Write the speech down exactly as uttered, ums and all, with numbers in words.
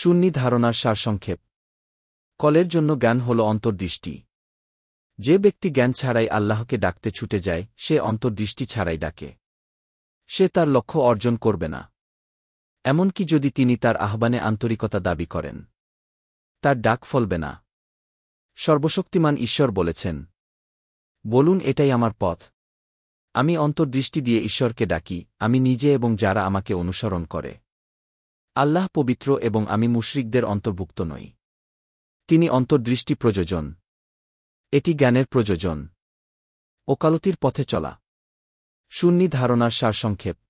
শূন্যি ধারণার সারসংক্ষেপ। কলের জন্য জ্ঞান হল অন্তর্দৃষ্টি। যে ব্যক্তি জ্ঞান ছাড়াই আল্লাহকে ডাকতে ছুটে যায়, সে অন্তর্দৃষ্টি ছাড়াই ডাকে। সে তার লক্ষ্য অর্জন করবে না, এমনকি যদি তিনি তার আহ্বানে আন্তরিকতা দাবি করেন। তার ডাক ফলবে না। সর্বশক্তিমান ঈশ্বর বলেছেন, বলুন, এটাই আমার পথ। আমি অন্তর্দৃষ্টি দিয়ে ঈশ্বরকে ডাকি, আমি নিজে এবং যারা আমাকে অনুসরণ করে। আল্লাহ পবিত্র এবং আমি মুশরিকদের অন্তর্ভুক্ত নই। তিনি অন্তর্দৃষ্টি প্রযোজন। এটি জ্ঞানের প্রযোজন। ওকালতির পথে চলা। শূন্যি ধারণার সারসংক্ষেপ।